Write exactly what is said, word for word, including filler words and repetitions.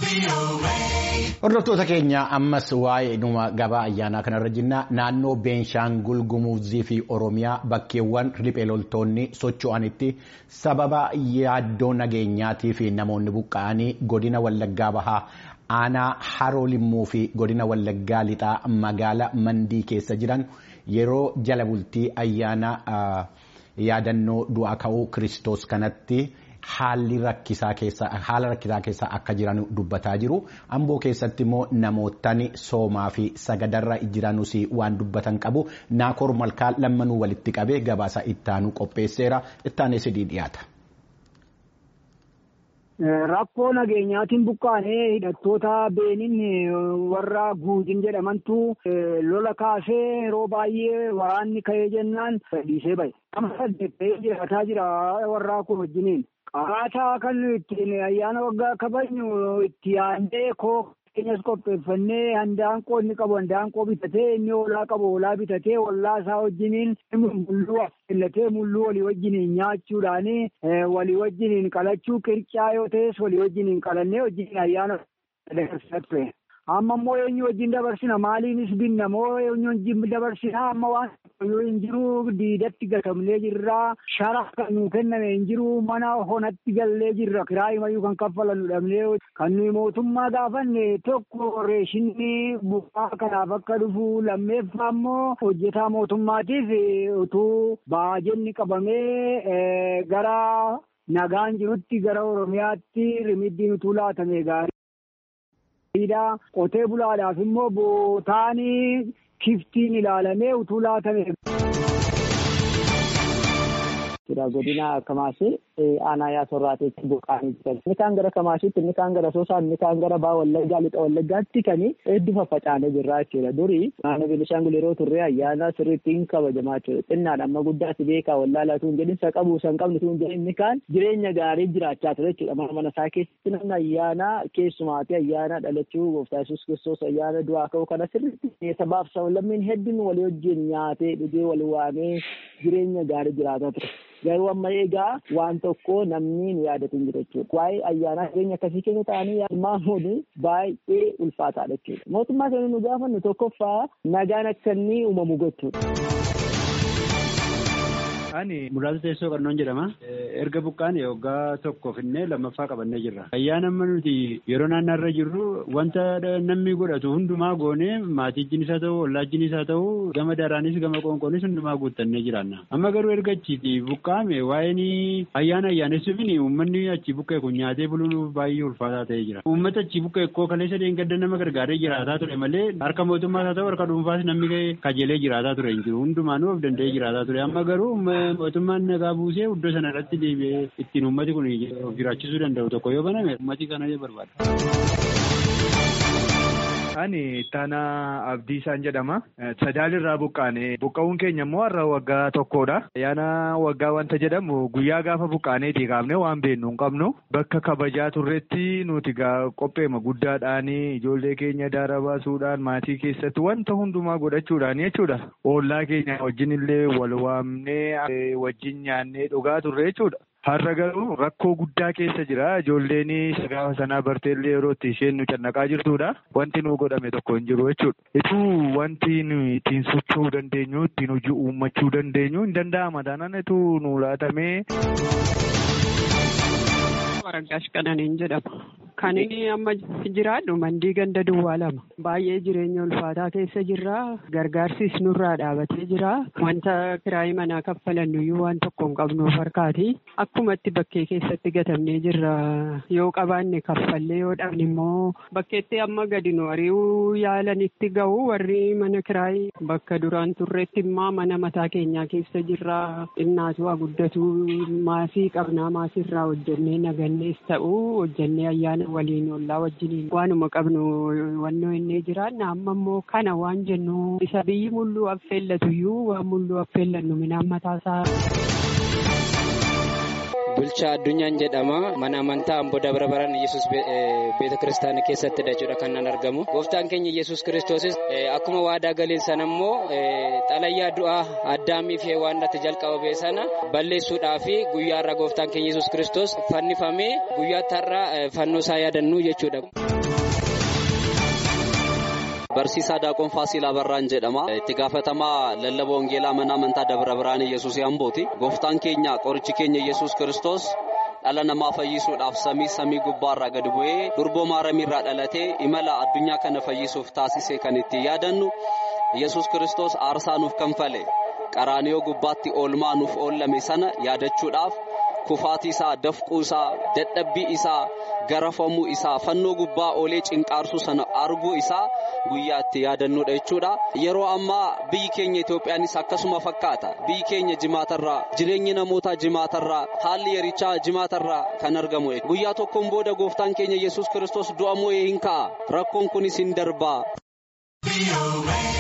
Hordoftoota keenya ammas waa'ee dhuma gabaa ayyaanaa kanarra jirna. Naannoo Beenshaangul Gumuzii fi Oromiyaa bakkeewwan riphee loltoonni socho'anitti sababa yaaddoo nageenyaatii fi namoonni buqqa'anii godina Wallaggaa Bahaa aanaa Haroo Limmuu fi godina Wallaggaa Lixaa magaalaa Mandii keessa jiran yeroo jala bultii ayyaana yaadannoo du'aa ka'uu Kiristoos kanatti haalli rakkisaa keessa haala rakkisaa keessa akka jiran dubbataa jiru. Amboo keessatti immoo namootni soomaa fi sagadarra jiranus waan dubbatan qabu. Naakoor Malkaa lammanuu walitti qabee gabaasa ittaanu qopheesseera. Ittaanee sidii dhiyaata. Rakkoo nageenyaatiin buqqaanee hidhattoota beeniin warra guujin jedhamantu lola kaasee yeroo baay'ee waraanni ka'ee jennaan dhiisee bahe. Amma saddeettee jiraataa jira warraa kun wajjiniin. Qaataa kan ittiin ayyaana waggaa kabajnu itti yaadnee koo keenyas qopheeffannee handaanqoo inni qabu handaanqoo bitatee inni hoolaa qabu hoolaa bitatee hollaa isaa wajjiniin mulluu affillatee mulluu walii wajjiniin nyaachuudhaan walii wajjiniin qalachuu qircaa yoo ta'es walii wajjiniin qalannee wajjiniin ayyaana dabarsinatti. Amma immoo eenyu wajjin dabarsina maaliinis binna moo eenyu wajjin dabarsina amma waan hin jiru diidatti gatamnee jirra shara kan nu kenname hin jiru mana honatti gallee jirra kiraayi mayyuu kan kaffalannu dhabnee kan nuyi mootummaa gaafanne tokko reeshinni bu'aa kanaaf akka dhufu lammeeffaa immoo hojjetaa mootummaatiif utuu baajenni qabamee gara nagaan jirutti gara Oromiyaatti rimiddiin utuu laatame gaarii. Qotee bulaadhaaf immoo bootaanii kiftiin ilaalamee utuu laatame. Godina Kamaashii aanaa Yaasorraateetti buqqaanii jiran. Inni kaan gara Kamaashiitti, inni kaan gara Soosaan, inni kaan gara Baa Wallaggaa, Lixa Wallaggaatti kan hedduu faffacaanee jirra jechuudha. Durii naannoo Beenishaangul yeroo turre ayyaana sirriittiin kabajamaa jechuudha. Xinnaadha amma guddaatti beekaa wallaalatu hin jedhin isa qabu isa hin qabne hin jedhin inni kaan jireenya gaarii jiraachaa ture jechuudha. Mana mana isaa keessatti namni ayyaana keessumaatti ayyaana dhalachuu Gooftaa Yesuus Kiristoos ayyaana du'aa ka'uu kana sirriitti sabaaf sablammiin hedduun walii wajjin nyaatee dhugee wal waamee jireenya gaarii jiraataa ture. Garuu amma egaa waan tokko namni nu yaadatu hin jiru jechuudha. Waa'ee ayyaanaa jireenya akkasii keessa ta'anii hirmaachuun baay'ee ulfaataadha jechuudha. Mootummaa keenya nu gaafannu tokkoffaa nagaan akka inni uumamu gochuudha. Ani muraasa teessoo Qannoon jedhama. Erga buqqaan waggaa tokko finnee lammaffaa qabannee jirra. Ayyaana amma nuti yeroo naannarra jirru wanta namni godhatu hundumaa goonee maatiijjiin isaa ta'u ollaajjiin isaa ta'u gama daraanis gama qoonqoonis hundumaa guuttannee jiraanna. Amma garuu erga achiiti buqqaame waa'een ayyaana ayyaanessuufin uummanni achi buqqee kun nyaatee buluun baay'ee ulfaataa ta'ee jira. Uummata achi buqqee koo kaleessa deengada nama gargaaree jiraataa ture malee harka mootummaa isaa ta'u harka dhuunfaas namni kajeelee jiraataa ture hin jiru. Hundumaanuu of danda'ee jiraataa ture. Amma garuu mootummaan nagaa buusee iddoo sana irratti deebi'ee ittiin uummati kun jiraachisuu danda'u tokko yoo baname uummati kana barbaada. Ani Taanaa Abdiisaan jedhama. Sadaalirraa buqqaane. Buqqa'uun keenya immoo har'a waggaa tokkodha. Ayyaana waggaa wanta jedhamu guyyaa gaafa buqqaaneetii kaafne waan beeknu hin qabnu. Bakka kabajaa turretti nuti qopheema guddaadhaan ijoollee keenya daara baasuudhaan maatii keessatti wanta hundumaa godhachuudhaan jechuudha. Ollaa keenya wajjin illee wal waamnee wajjin nyaannee dhugaa turre jechuudha. Har'a garuu rakkoo guddaa keessa jira. Ijoolleen gaafa sanaa barteellee yeroo itti isheen nu cannaqaa jirtudha. Wanti nu godhame tokko hin jiru jechuudha. Ituu wanti nu ittiin socho'uu dandeenyu, ittiin hojii uummachuu dandeenyu hin danda'ama. Taanaan ituu nu laatamee. Waragaash Qananiin jedhama. Kan inni amma jiraadhu mandii ganda duwwaa lama. Baay'ee jireenya ulfaataa keessa jirra. Gargaarsis nurraa dhaabatee jira. Wanta kiraayii manaa kaffalannuyyuu waan tokko hin qabnuuf harkaati. Akkumatti bakkee keessatti gatamnee jirra. Yoo qabaanne kaffallee yoo dhabne immoo bakkeetti amma gadi nu ari'uu yaalanitti ga'u warri mana kiraayii bakka duraan turreetti immoo mana mataa keenyaa keessa jirra. Innaatu haa guddatu maasii qabnaa maasiirraa hojjennee nagannees ta'u hojjennee ayyaana waliin ollaa wajjiniin waanuma qabnu wannoo inni jiraanna amma immoo kana waan jennu isa biyyi mulluu affeellatuyyuu waan mulluu affeellannu minaan mataasaa. Bulchaa Addunyaan jedhama. Mana amantaa Amboo Dabra Biraan Yesuus beeta kiristaanaa keessatti jechuudha kan nan argamu. Gooftaan keenya Yesuus Kiristoosis akkuma waadaa galiin sana immoo xalayyaa du'aa Addaamii fi Hewaanirratti jalqabame sana balleessuudhaaf guyyaa irraa gooftaan keenya Yesuus Kiristoos fannifamee guyyaa har'aa fannoo isaa yaadannu jechuudha. Barsiisaa Daaqoon Faasiil Abarraan jedhama. Itti gaafatamaa lallabaa wangeelaa mana amantaa Dabra Birhaan Yesuus Ambooti. Gooftaan keenya qorichi keenya Yesuus Kiristoos dhala namaa fayyisuudhaaf samii samii gubbaarraa gad bu'ee durboo maaramiirraa dhalatee imala addunyaa kana fayyisuuf taasise kan itti yaadannu Yesuus Kiristoos aarsaa nuuf kanfale qaraaniyoo gubbaatti oolmaa nuuf oolame sana yaadachuudhaaf kufaatii isaa dafquu isaa dadhabbii isaa garafamuu isaa fannoo gubbaa oolee cinqaarsuu sana arguu isaa guyyaatti yaadannuudha jechuudha. Yeroo ammaa biyyi keenya Itoophiyaanis akkasuma fakkaata. Biyyi keenya jimaatarraa jireenyi namootaa jimaatarraa haalli yerichaa jimaatarraa kan argamu. Guyyaa tokkoon booda gooftaan keenya Yesuus Kiristoos du'a moo'ee hin ka'a. Rakkoon kunis hin darbaa.